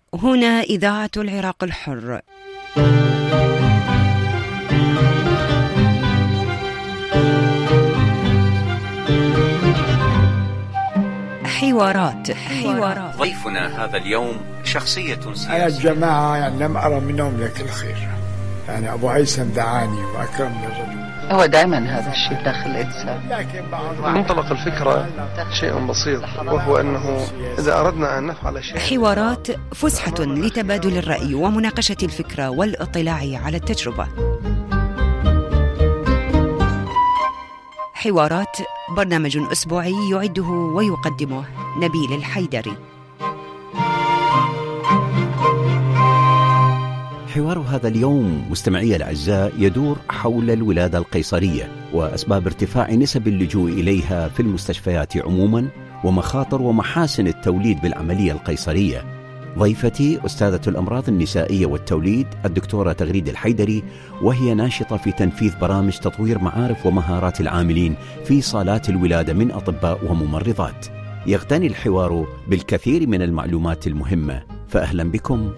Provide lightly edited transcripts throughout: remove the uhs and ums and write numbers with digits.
هنا إذاعة العراق الحر. حوارات. ضيفنا هذا اليوم شخصية سياسية. أنا الجماعة يعني لم أرى منهم لك الخير، يعني أبو هيثم دعاني وأكرمني الرجل. هو دائما هذا الشيء داخل الإنسان. منطلق الفكرة شيء بسيط، وهو أنه إذا أردنا أن نفعل شيء. حوارات فسحة لتبادل الرأي ومناقشة الفكرة والاطلاع على التجربة. حوارات برنامج أسبوعي يعده ويقدمه نبيل الحيدري. حوار هذا اليوم مستمعي الأعزاء يدور حول الولادة القيصرية وأسباب ارتفاع نسب اللجوء إليها في المستشفيات عموما، ومخاطر ومحاسن التوليد بالعملية القيصرية. ضيفتي أستاذة الأمراض النسائية والتوليد الدكتورة تغريد الحيدري، وهي ناشطة في تنفيذ برامج تطوير معارف ومهارات العاملين في صالات الولادة من أطباء وممرضات. يغتني الحوار بالكثير من المعلومات المهمة، فأهلا بكم.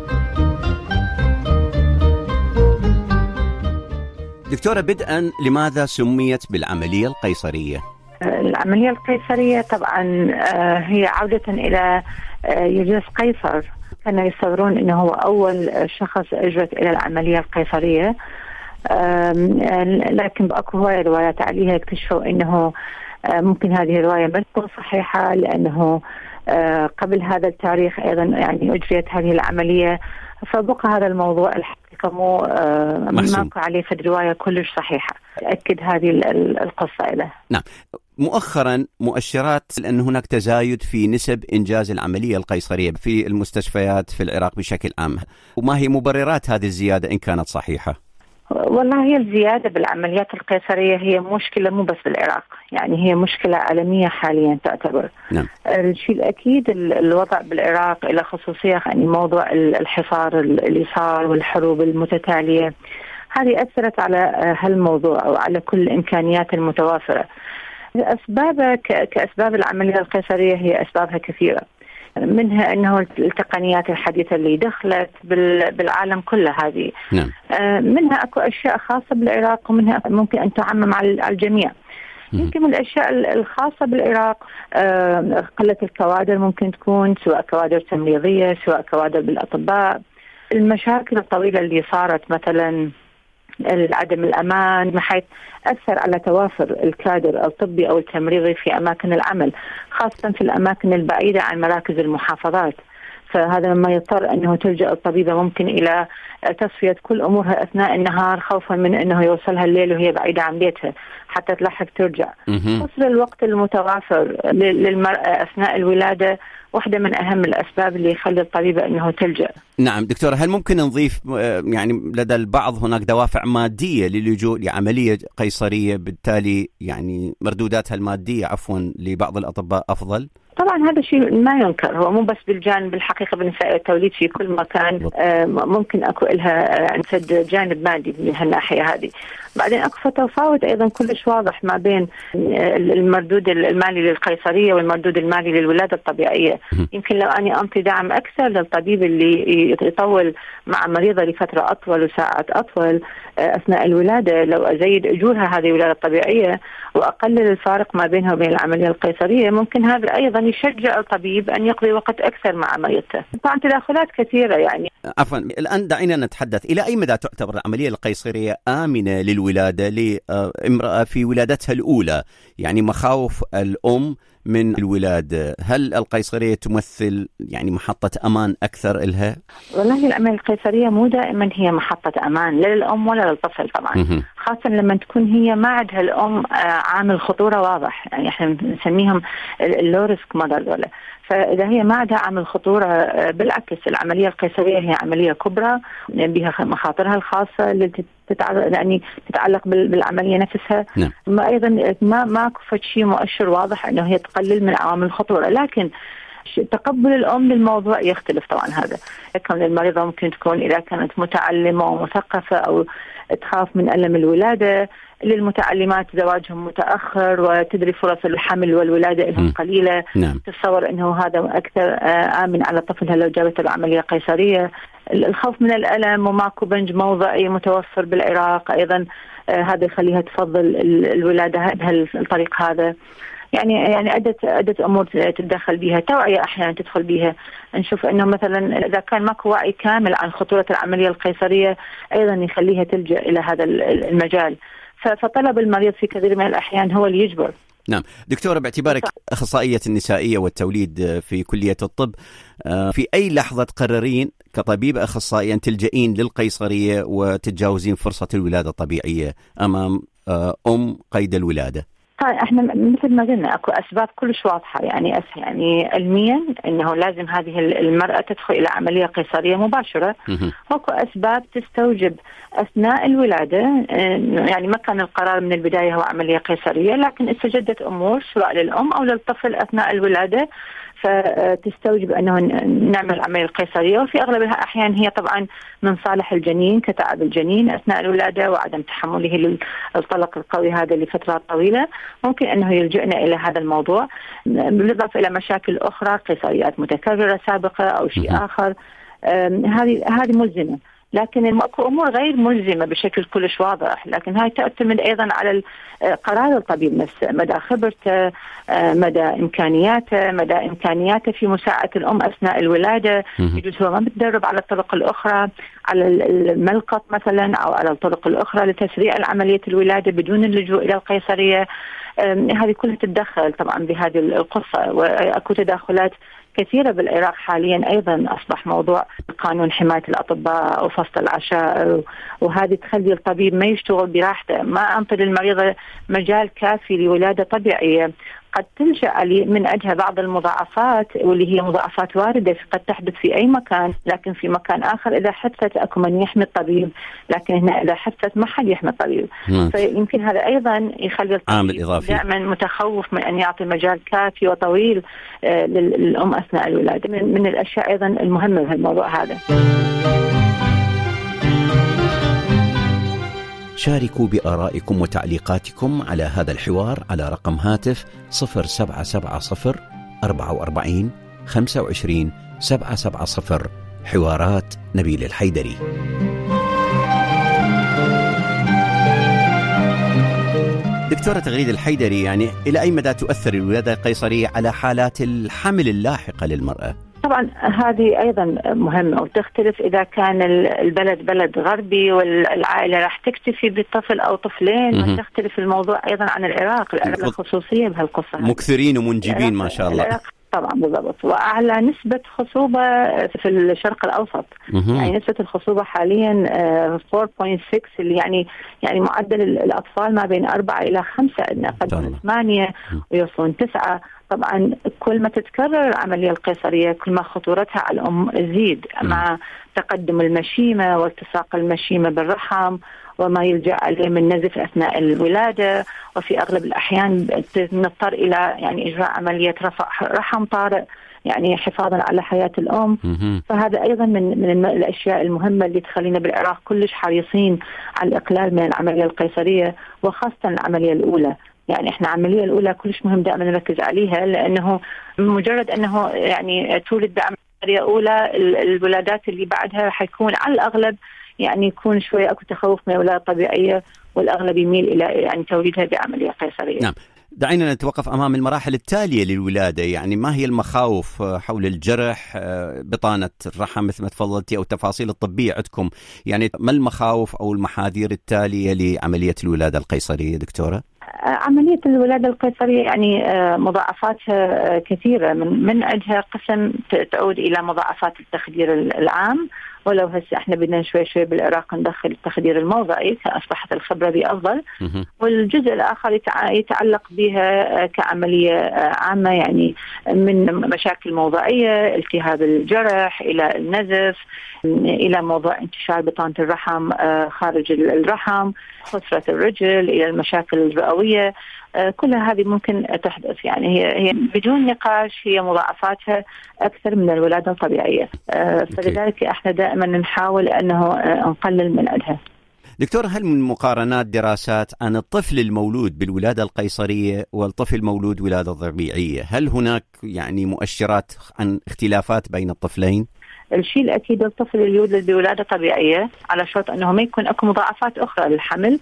دكتورة، بدءا لماذا سميت بالعملية القيصرية؟ العملية القيصرية طبعا هي عودة إلى يوليوس قيصر. كانوا يصورون أنه هو أول شخص أجرت إلى العملية القيصرية، لكن بأكو هواية روايات عليها اكتشفوا أنه ممكن هذه الرواية ما تكون صحيحة، لأنه قبل هذا التاريخ أيضا يعني أجريت هذه العملية، فبقى هذا الموضوع الحقيقة ماكو عليه في الرواية كلش صحيحة. أكد هذه القصة له. نعم. مؤخرا مؤشرات أن هناك تزايد في نسب إنجاز العملية القيصرية في المستشفيات في العراق بشكل عام، وما هي مبررات هذه الزيادة إن كانت صحيحة؟ والله هي الزيادة بالعمليات القيصرية هي مشكلة مو بس بالعراق، يعني هي مشكلة عالمية حاليا تعتبر. نعم. الشيء الأكيد الوضع بالعراق إلى خصوصية يعني موضوع الحصار اللي صار والحروب المتتالية، هذه أثرت على هالموضوع أو على كل الإمكانيات المتوافرة. أسبابها كأسباب العملية القيصرية هي أسبابها كثيرة، منها أنه التقنيات الحديثة اللي دخلت بالعالم كله هذه. نعم. منها أكو أشياء خاصة بالعراق، ومنها ممكن أن تعمم على الجميع. يمكن من الأشياء الخاصة بالعراق قلة الكوادر، ممكن تكون سواء كوادر تمريضية سواء كوادر بالأطباء. المشاكل الطويلة اللي صارت مثلا عدم الأمان، بحيث أثر على توافر الكادر الطبي أو التمريضي في أماكن العمل، خاصة في الأماكن البعيدة عن مراكز المحافظات. فهذا ما يضطر أنه تلجأ الطبيبة ممكن إلى تصفية كل أمورها أثناء النهار، خوفا من أنه يوصلها الليل وهي بعيدة عن بيتها حتى تلحق ترجع. قصر الوقت المتوافر للمرأة أثناء الولادة واحدة من أهم الأسباب اللي يخلي الطبيبة أنه تلجأ. نعم دكتورة، هل ممكن نضيف يعني لدى البعض هناك دوافع مادية للجوء لعملية قيصرية، بالتالي يعني مردوداتها المادية لبعض الأطباء أفضل؟ طبعا هذا شيء ما ينكر، هو مو بس بالجانب الحقيقة بالنساء التوليد، في كل مكان ممكن أكو لها نسد جانب مادي من هالناحية هذه. بعدين أكو تفاوت أيضا كلش واضح ما بين المردود المالي للقيصرية والمردود المالي للولادة الطبيعية. يمكن لو أني أنطي دعم أكثر للطبيب اللي يطول مع مريضة لفترة أطول وساعات أطول أثناء الولادة، لو أزيد أجورها هذه الولادة الطبيعية وأقلل الفارق ما بينها وبين العملية القيصرية، ممكن هذا أيضا يشجع الطبيب أن يقضي وقت أكثر مع مريضته. طبعا تداخلات كثيرة يعني. عفوا، الآن دعينا نتحدث إلى أي مدى تعتبر العملية القيصرية آمنة للولادة لامرأة في ولادتها الأولى؟ يعني مخاوف الأم من الولادة، هل القيصرية تمثل يعني محطة أمان أكثر إلها؟ والله العملية القيصرية مو دائما هي محطة أمان لا للأم ولا للطفل طبعا. خاصة لما تكون هي ما عندها الأم عامل خطورة واضح، يعني احنا نسميهم اللو ريسك موديل ولا. فإذا هي ما عندها عامل خطورة، بالعكس العملية القيصرية هي عملية كبرى بها مخاطرها الخاصة اللي يعني تتعلق بالعملية نفسها. نعم. ما أيضا ما كفت شيء مؤشر واضح أنه هي تقلل من عوامل الخطورة، لكن تقبل الأم للموضوع يختلف طبعا. هذا كون المريضة ممكن تكون إذا كانت متعلمة ومثقفة أو تخاف من ألم الولادة، للمتعلمات زواجهم متأخر وتدري فرص الحمل والولادة لهم قليلة. نعم. تتصور أنه هذا أكثر آمن على طفلها لو جابت له عملية قيصرية. الخوف من الألم وماكو بنج موضعي متوفر بالعراق أيضا هذا يخليها تفضل الولادة بهالطريق هذا. يعني عدة أمور تتدخل بها، توعية أحيانا تدخل بها. نشوف أنه مثلا إذا كان ماكو وعي كامل عن خطورة العملية القيصرية أيضا يخليها تلجأ إلى هذا المجال. فطلب المريض في كثير من الأحيان هو اللي يجبر. نعم دكتورة، باعتبارك أخصائية النسائية والتوليد في كلية الطب، في أي لحظة تقررين كطبيب أخصائي أن تلجئين للقيصرية وتتجاوزين فرصة الولادة الطبيعية أمام قيد الولادة؟ طيب احنا مثل ما قلنا اكو اسباب كلش واضحه، يعني علميا انه لازم هذه المراه تدخل الى عمليه قيصريه مباشره. اكو اسباب تستوجب اثناء الولاده، يعني ما كان القرار من البدايه هو عمليه قيصريه، لكن استجدت امور سواء للام او للطفل اثناء الولاده فتستوجب أنه نعمل عملية القيصرية. وفي أغلب الأحيان هي طبعا من صالح الجنين كتعب الجنين أثناء الولادة وعدم تحمله للطلق القوي هذا لفترة طويلة، ممكن أنه يلجئنا إلى هذا الموضوع، بالإضافة إلى مشاكل أخرى قيصريات متكررة سابقة أو شيء آخر. هذه ملزمة، لكن اكو امور غير ملزمه بشكل كلش واضح، لكن هاي تعتمد ايضا على قرار الطبيب نفسه، مدى خبرته، مدى امكانياته في مساعده الام اثناء الولاده. يجوز هو ما متدرب على الطرق الاخرى، على الملقط مثلا او على الطرق الاخرى لتسريع عمليه الولاده بدون اللجوء الى القيصريه. هذه كلها تتدخل طبعا بهذه القصه، واكو تداخلات كثيرة بالعراق حاليا. أيضا أصبح موضوع قانون حماية الأطباء وفصل العشاء، وهذه تخلي الطبيب ما يشتغل براحته، ما أنطي للمريضة مجال كافي لولادة طبيعية. قد تلجأ من أجلها بعض المضاعفات، واللي هي مضاعفات واردة قد تحدث في أي مكان، لكن في مكان آخر إذا حدثت أكو من يحمي الطبيب، لكن هنا إذا حدثت ما حد يحمي الطبيب. فيمكن هذا أيضا يخلي الطبيب دائما متخوف من أن يعطي مجال كافي وطويل للأم أثناء الولادة. من الأشياء أيضا المهمة في الموضوع هذا. شاركوا بآرائكم وتعليقاتكم على هذا الحوار على رقم هاتف 0770 44 25 770. حوارات نبيل الحيدري. دكتورة تغريد الحيدري، يعني إلى أي مدى تؤثر الولادة القيصرية على حالات الحمل اللاحقة للمرأة؟ طبعا هذه أيضا مهمة، وتختلف إذا كان البلد بلد غربي والعائلة راح تكتفي بطفل أو طفلين، وتختلف الموضوع أيضا عن العراق. العراق خصوصية بهالقصة، مكثرين ومنجبين ما شاء الله. طبعا بالضبط، وأعلى نسبة خصوبة في الشرق الأوسط. يعني نسبة الخصوبة حاليا 4.6، اللي يعني معدل الأطفال ما بين 4 إلى 5، قد 8 ويوصلون 9. طبعا كل ما تتكرر العملية القيصرية كل ما خطورتها على الأم تزيد، مع تقدم المشيمة والتصاق المشيمة بالرحم وما يلجأ عليه من نزف أثناء الولادة. وفي أغلب الأحيان نضطر إلى إجراء عملية رفع رحم طارئ، يعني حفاظا على حياة الأم. فهذا أيضا من الأشياء المهمة اللي تخلينا بالعراق كلش حريصين على الإقلال من العملية القيصرية، وخاصة العملية الأولى. يعني احنا العملية الأولى كلش مهم دائما نركز عليها، لأنه مجرد أنه تولد بعملية أولى، الولادات اللي بعدها حيكون على الأغلب يكون شوية أكو تخوف من الولادة الطبيعية، والأغلب يميل إلى توليدها بعملية قيصرية. نعم، دعينا نتوقف أمام المراحل التالية للولادة. يعني ما هي المخاوف حول الجرح، بطانة الرحم مثل ما تفضلتي، أو التفاصيل الطبية عندكم؟ يعني ما المخاوف أو المحاذير التالية لعملية الولادة القيصرية دكتورة؟ عملية الولادة القيصرية مضاعفاتها كثيرة، من أجلها قسم تعود إلى مضاعفات التخدير العام، ولو هسه احنا بدنا شوي بالعراق ندخل التخدير الموضعي، أصبحت الخبرة بأفضل. والجزء الآخر يتعلق بها كعملية عامة، يعني من مشاكل موضعية، التهاب الجرح إلى النزف، إلى موضوع انتشار بطانة الرحم خارج الرحم، خسرة الرجل، إلى المشاكل الرئوية. كل هذه ممكن تحدث. يعني هي بدون نقاش هي مضاعفاتها أكثر من الولادة الطبيعية. فلذلك احنا دائما نحاول أنه نقلل من عندها. دكتور، هل من مقارنات دراسات عن الطفل المولود بالولادة القيصرية والطفل المولود ولادة طبيعية، هل هناك يعني مؤشرات عن اختلافات بين الطفلين؟ الشيء الأكيد الطفل اللي يولد بولادة طبيعية على شرط أنه ما يكون أكو مضاعفات أخرى للحمل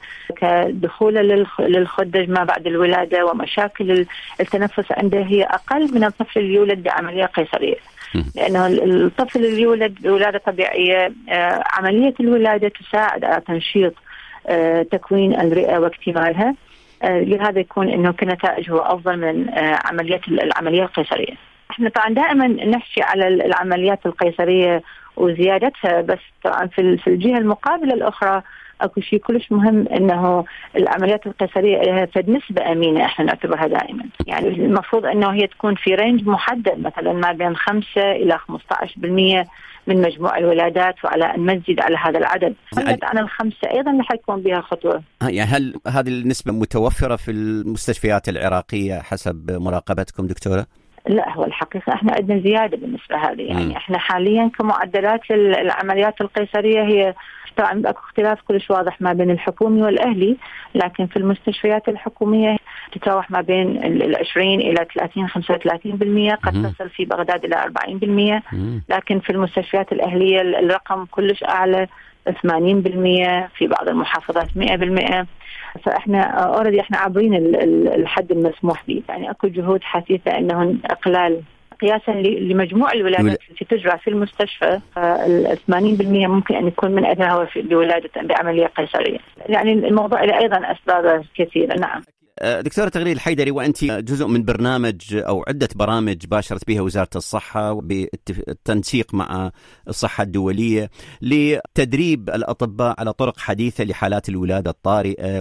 كدخوله للخدج ما بعد الولادة ومشاكل التنفس عنده هي أقل من الطفل اللي يولد بعملية قيصرية. لأنه الطفل اللي يولد بولادة طبيعية عملية الولادة تساعد على تنشيط تكوين الرئة واكتمالها، لهذا يكون أنه كنتائجه أفضل من العملية القيصرية. احنا طبعا دائما نحكي على العمليات القيصرية وزيادتها، بس طبعا في الجهة المقابلة الأخرى اكو شيء كلش مهم، انه العمليات القيصريه لها نسبه امينه احنا نعتبرها دائما، يعني المفروض انه هي تكون في رينج محدد، مثلا ما بين 5 إلى 15% من مجموع الولادات، وعلى ان ما تزيد على هذا العدد. عن ال5 ايضا رح يكون بها خطوه. يعني هل هذه النسبه متوفره في المستشفيات العراقيه حسب مراقبتكم دكتوره؟ لا، هو الحقيقة احنا عندنا زيادة بالنسبة هذه، يعني احنا حاليا كمعدلات العمليات القيصرية هي طبعا اكو اختلاف كلش واضح ما بين الحكومي والاهلي، لكن في المستشفيات الحكومية تتراوح ما بين 20 إلى 30-35%، قد تصل في بغداد إلى 40%، لكن في المستشفيات الأهلية الرقم كلش أعلى 80%، في بعض المحافظات 100%. فاحنا اوريدي احنا عابرين الحد المسموح به، يعني اكو جهود حثيثه انه اقلال قياسا لمجموع الولادات التي تجرى في المستشفى، ال 80% ممكن ان يكون من اثرها بولاده بعمليه قيصريه. يعني الموضوع له ايضا اسباب كثيره. نعم دكتورة تغريد الحيدري، وأنت جزء من برنامج أو عدة برامج باشرت بها وزارة الصحة بالتنسيق مع الصحة الدولية لتدريب الأطباء على طرق حديثة لحالات الولادة الطارئة،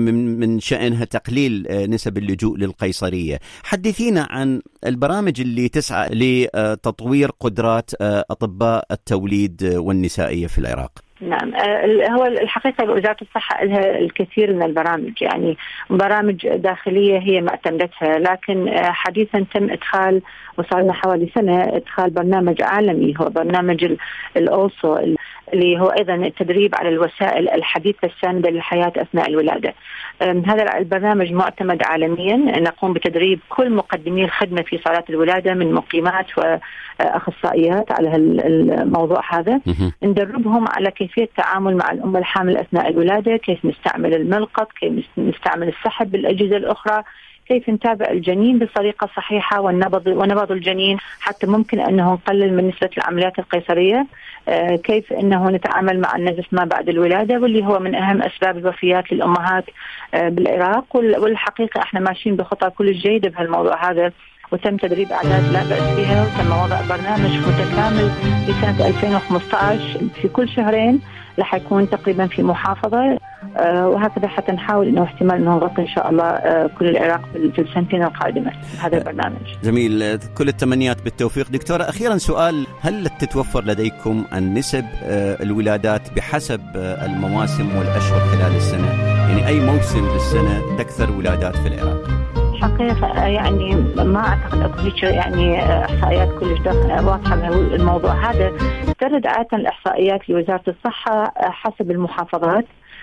من شأنها تقليل نسب اللجوء للقيصرية. حدثينا عن البرامج اللي تسعى لتطوير قدرات أطباء التوليد والنسائية في العراق. نعم، هو الحقيقة وزارة الصحة لها الكثير من البرامج، يعني برامج داخلية هي معتمدتها، لكن حديثا تم إدخال، وصار لنا حوالي سنة إدخال برنامج عالمي، هو برنامج الأوسو، اللي هو أيضا التدريب على الوسائل الحديثة الساندة للحياة أثناء الولادة. هذا البرنامج معتمد عالميا، نقوم بتدريب كل مقدمي الخدمة في صالات الولادة من مقيمات وأخصائيات على الموضوع هذا، ندربهم على كيفية التعامل مع الأم الحامل أثناء الولادة، كيف نستعمل الملقط، كيف نستعمل السحب بالأجهزة الأخرى، كيف نتابع الجنين بطريقة صحيحة ونبض الجنين، حتى ممكن أنه نقلل من نسبة العمليات القيصرية، كيف أنه نتعامل مع النزف ما بعد الولادة، واللي هو من أهم أسباب الوفيات للأمهات بالعراق. والحقيقة احنا ماشيين بخطى كل جيدة بهالموضوع هذا، وتم تدريب أعداد لا بأس بها، وتم وضع برنامج متكامل في سنة 2015 في كل شهرين رح يكون تقريبا في محافظة، وهكذا حتى نحاول انه احتمال انه نغطي ان شاء الله كل العراق في السنتين القادمة هذا البرنامج. جميل، كل التمنيات بالتوفيق. دكتورة أخيرا سؤال، هل تتوفر لديكم النسب الولادات بحسب المواسم والأشهر خلال السنة؟ يعني أي موسم بالسنة تكثر ولادات في العراق؟ حقيقة يعني ما أعتقد أكو هيك يعني إحصائيات كلش واضحة الموضوع هذا. ترد عادة الإحصائيات لوزارة الصحة حسب المحافظات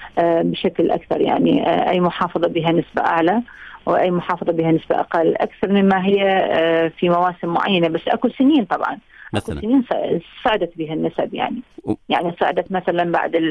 بشكل أكثر، يعني أي محافظة بها نسبة أعلى وأي محافظة بها نسبة أقل أكثر مما هي في مواسم معينة. بس أكو سنين طبعا أكو سنين صعدت بها النسب، يعني صعدت مثلا بعد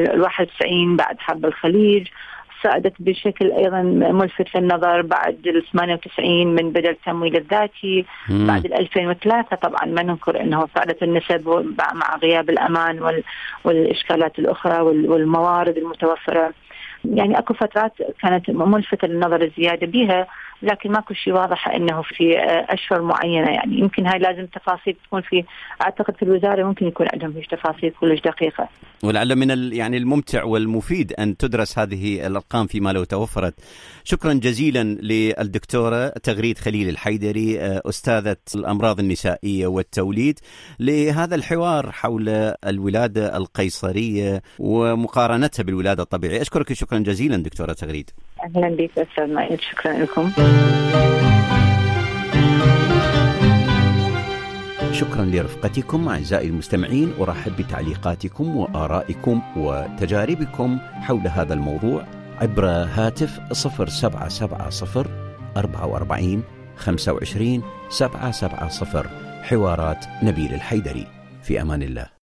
91 بعد حرب الخليج، صعدت بشكل أيضا ملفت للنظر بعد 98 من بدء التمويل الذاتي، بعد 2003 طبعا ما ننكر أنه صعدت النسب مع غياب الأمان والإشكالات الأخرى والموارد المتوفرة. يعني أكو فترات كانت ملفتة للنظر الزيادة بها، لكن ماكو شيء واضح أنه في أشهر معينة. يعني يمكن هاي لازم تفاصيل تكون في، أعتقد في الوزارة ممكن يكون عندهم فيش تفاصيل كلش دقيقة. ولعل من يعني الممتع والمفيد أن تدرس هذه الأرقام فيما لو توفرت. شكرا جزيلا للدكتورة تغريد خليل الحيدري، أستاذة الأمراض النسائية والتوليد، لهذا الحوار حول الولادة القيصرية ومقارنتها بالولادة الطبيعية. أشكرك شكرا جزيلا دكتورة تغريد. أهلا بك أستاذ مائد، شكرا لكم. شكرا لرفقتكم أعزائي المستمعين. أرحب بتعليقاتكم وآرائكم وتجاربكم حول هذا الموضوع عبر هاتف 0770 44 25 770. حوارات نبيل الحيدري. في أمان الله.